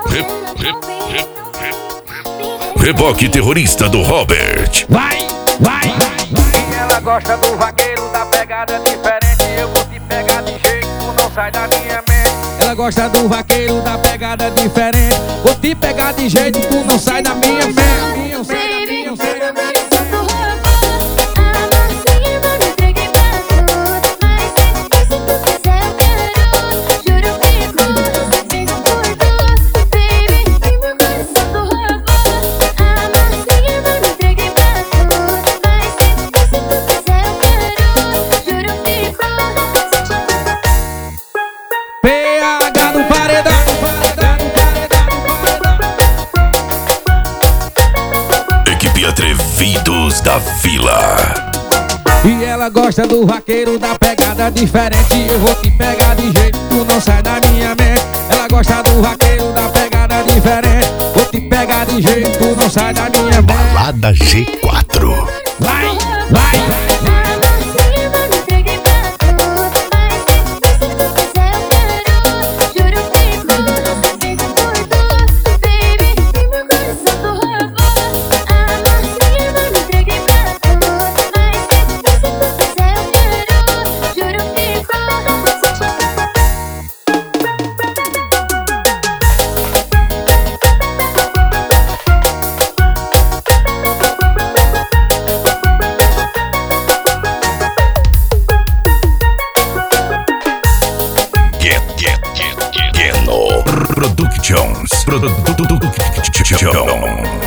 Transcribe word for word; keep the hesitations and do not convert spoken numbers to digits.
Re, re, re, re, reboque terrorista do Robert. Vai, vai, vai. E ela gosta do vaqueiro, da pegada diferente. Eu vou te pegar de jeito, tu não sai da minha mente. Ela gosta do vaqueiro, da pegada diferente. Vou te pegar de jeito, tu não sai da minha mente. Não sai da minha, não sai da minha. Atrevidos da Vila. E ela gosta do vaqueiro, da pegada diferente. Eu vou te pegar de jeito, tu não sai da minha mente. Ela gosta do vaqueiro, da pegada diferente. Vou te pegar de jeito, tu não sai da minha mente. Balada G quatro. Vai, vai, vai. Productions. Productions.